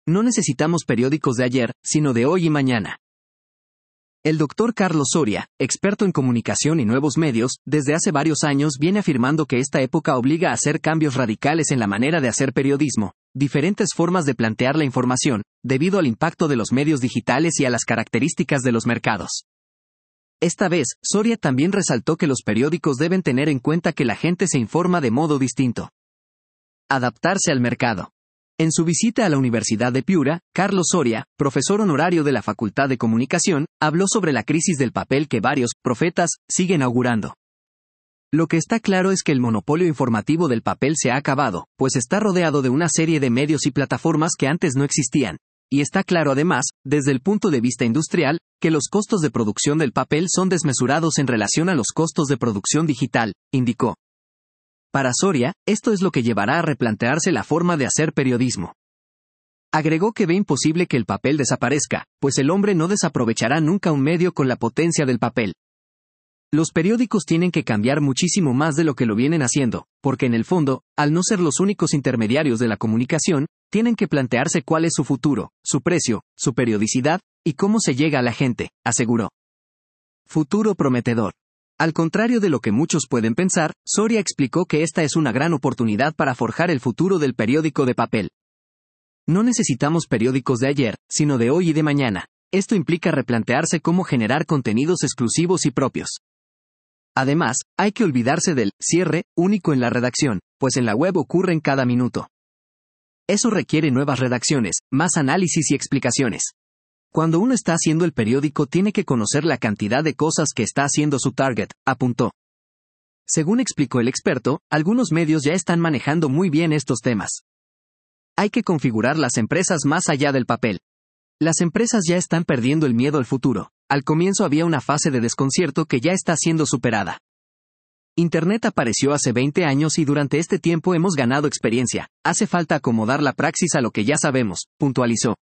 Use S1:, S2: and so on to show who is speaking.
S1: No necesitamos periódicos de ayer, sino de hoy y mañana. El Dr. Carlos Soria, experto en comunicación y nuevos medios, desde hace varios años viene afirmando que esta época obliga a hacer cambios radicales en la manera de hacer periodismo, diferentes formas de plantear la información, debido al impacto de los medios digitales y a las características de los mercados. Esta vez, Soria también resaltó que los periódicos deben tener en cuenta que la gente se informa de modo distinto. Adaptarse al mercado. En su visita a la Universidad de Piura, Carlos Soria, profesor honorario de la Facultad de Comunicación, habló sobre la crisis del papel que varios profetas siguen augurando. Lo que está claro es que el monopolio informativo del papel se ha acabado, pues está rodeado de una serie de medios y plataformas que antes no existían. Y está claro además, desde el punto de vista industrial, que los costos de producción del papel son desmesurados en relación a los costos de producción digital, indicó. Para Soria, esto es lo que llevará a replantearse la forma de hacer periodismo. Agregó que ve imposible que el papel desaparezca, pues el hombre no desaprovechará nunca un medio con la potencia del papel. Los periódicos tienen que cambiar muchísimo más de lo que lo vienen haciendo, porque en el fondo, al no ser los únicos intermediarios de la comunicación, tienen que plantearse cuál es su futuro, su precio, su periodicidad, y cómo se llega a la gente, aseguró. Futuro prometedor. Al contrario de lo que muchos pueden pensar, Soria explicó que esta es una gran oportunidad para forjar el futuro del periódico de papel. No necesitamos periódicos de ayer, sino de hoy y de mañana. Esto implica replantearse cómo generar contenidos exclusivos y propios. Además, hay que olvidarse del cierre único en la redacción, pues en la web ocurren cada minuto. Eso requiere nuevas redacciones, más análisis y explicaciones. Cuando uno está haciendo el periódico tiene que conocer la cantidad de cosas que está haciendo su target, apuntó. Según explicó el experto, algunos medios ya están manejando muy bien estos temas. Hay que configurar las empresas más allá del papel. Las empresas ya están perdiendo el miedo al futuro. Al comienzo había una fase de desconcierto que ya está siendo superada. Internet apareció hace 20 años y durante este tiempo hemos ganado experiencia. Hace falta acomodar la praxis a lo que ya sabemos, puntualizó.